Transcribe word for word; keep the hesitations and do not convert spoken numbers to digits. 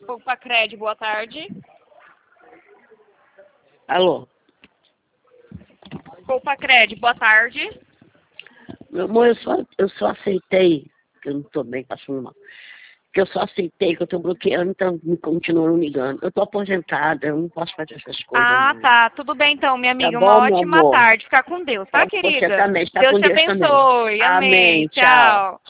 Opa, Cred, boa tarde. Alô? Opa, Cred, boa tarde. Meu amor, eu só, eu só aceitei, que eu não tô bem passando mal, que eu só aceitei que eu tô bloqueando, então me continuam ligando. Eu tô aposentada, eu não posso fazer essas coisas. Ah, não. tá. Tudo bem então, minha Tá amiga. bom, Uma meu ótima amor? tarde. Fica com Deus, tá, Pra querida? Você também, está Deus com te Deus também. abençoe. Amém. Amém, tchau. Tchau.